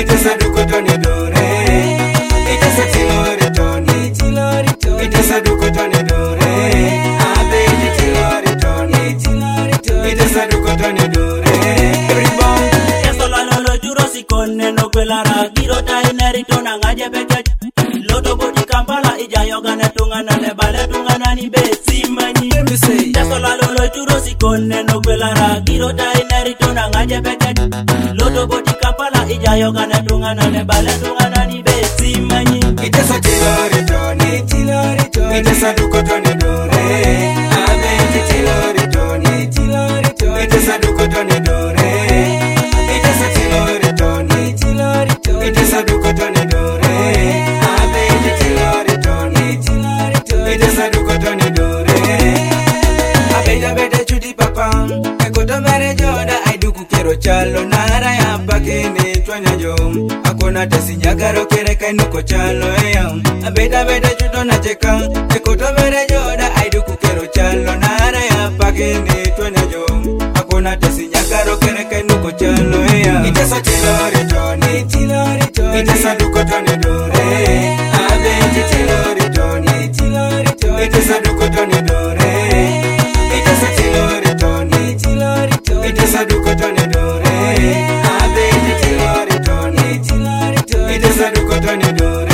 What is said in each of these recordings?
Ite saduko toni dore. Ite satilore toni. Ite saduko toni dore. Abe ite tilore toni. Ite saduko toni dore. Everybody. Eso la lolo juro si konne no kwelara. Giro ta inerito na ngaje beke. Loto bodi Kampala ija yoga na tungana ne bale tungana ni besi manyi. Eso la lolo juro si konne no kwelara. Giro ta inerito na ngaje beke. Loto bodi Kampala ija yoga na tungana ne bale tungana ni besi manyi. Ite satilore toni. Ite saduko toni dore. Abe ite tilore toni. Ite saduko toni dore. Ite satilore toni. Ite saduko toni dore. Abe ite tilore toni. Ite saduko toni dore. Abeda bete chudi papa. Ekoto mere joda aiduku kero chalo nara ya pakene twanya jom. Akona tesinya garo kere kainuko chalo eyam. Abeda bete chudo na cheka. Ekoto mere joda aiduku kero chalo nara ya pakene twanya jom. Akona tesinya garo kere kainuko chalo eyam. Ite satilore toni. Ite saduko toni dore. Abe ite tilore toni. Ite saduko toni dore. Ite satilore toni. Ite saduko toni dore. Abe ite tilore toni. Ite saduko toni dore.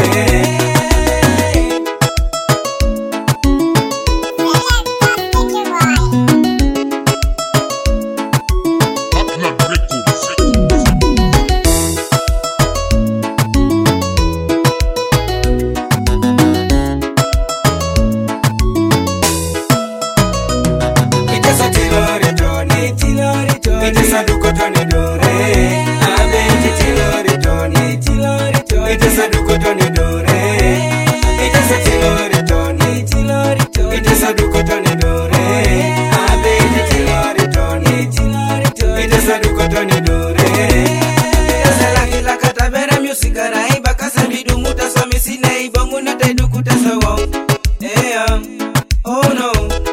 Ite satilore toni. Ite saduko toni dore. Abe ite tilore toni. Ite saduko toni dore. Ite satilore toni. Ite saduko toni dore. Abe ite tilore toni. Ite saduko toni dore. Selagi la kata bera music arai bakasa bidumu tasami sinei banguna teduku tasawo. Oh no.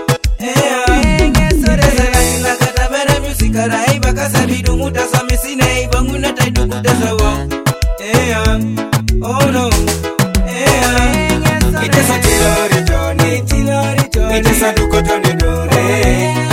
Selagi la kata bera music arai bakasa bidumu tasami sinei banguna teduku tasawo. Oh no. Ite satilore toni. Ite saduko toni dore.